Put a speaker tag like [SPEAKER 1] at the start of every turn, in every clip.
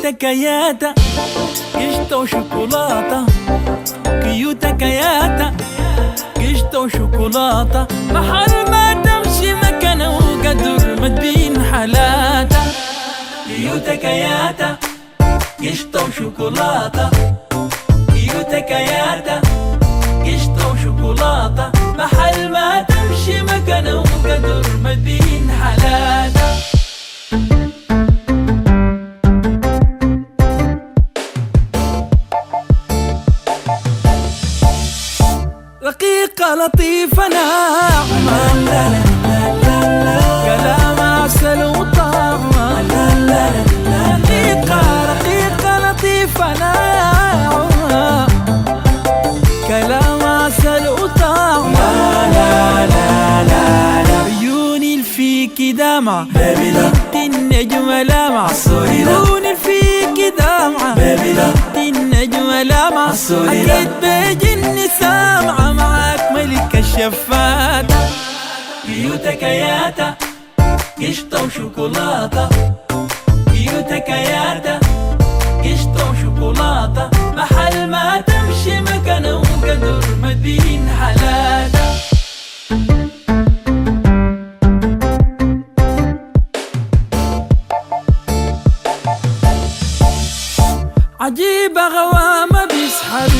[SPEAKER 1] كيوتا كياتا قشطة وشوكولاتة، كيوتا كياتا قشطة وشوكولاتة، محل ما تمشي مكانه وقدر ما تبين حالاتها. كيوتا كياتا قشطة وشوكولاتة، كيوتا كياتا قشطة وشوكولاتة، محل ما تمشي مكانه وقدر ما تبين حالاتها. رقيقة لطيفة ناعمة، كلام عسل وطعمة، رقيقة لطيفة ناعمة، كلام عسل وطعمة، عيوني الفيكي دامعة، انت النجمة لامعة، عيوني الفيكي دامعة، انت النجمة لامعة، حكيت بجني سامعة معاك ملك الشفاتة. كيوتا كياتا قشطة وشوكولاتة، كيوتا كياتا قشطة وشوكولاتة، محل ما تمشي مكانه وقدر ما تبين حالاتها. عجيبة غوامة بيسحر،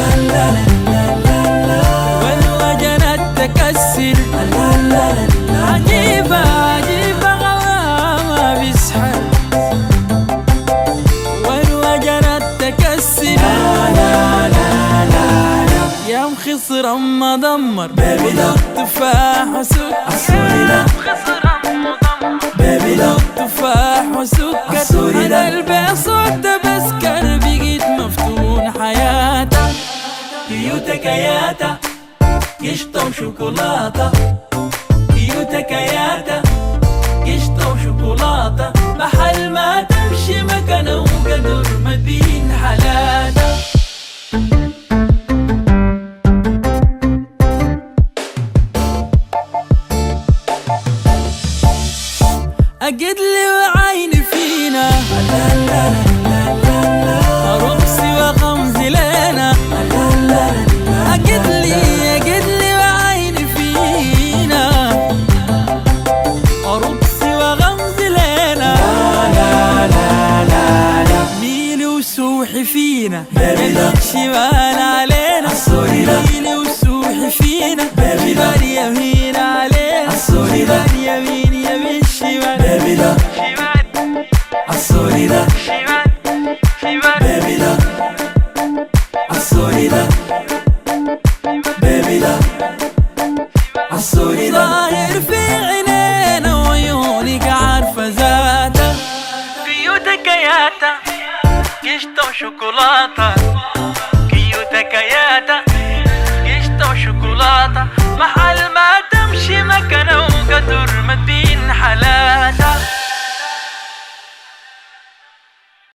[SPEAKER 1] والوجنات تكسر، عجيبة غوامة بيسحر، والوجنات تكسر، يا مخصر اما دمر تفاح وسكر، تفاح وسكر، انا البيع صوت بسكر، بقيت مفتون حياتها. كيوتا كياتا قشطة وشوكولاتة، كيوتا كياتا قشطة وشوكولاتة، محل ما تمشي مكانه وقدر ما تبين حالاتها. أجد لي وعيني فينا، رقصي وغمزي لنا، أجد لي وعيني فينا، رقصي وغمزي لنا، ميلي وسوحي فينا، يمين شمال علينا، ميلي وسوحي فينا، شمال يمين علينا، شمال يمين يمين شمال، baby love, Asorida, baby love, Asorida, baby love, Asorida. ظاهر في عينينا وعيونك عارفة ذاتها. كيوتا كياتا قشطة وشوكولاتة، كيوتا كياتا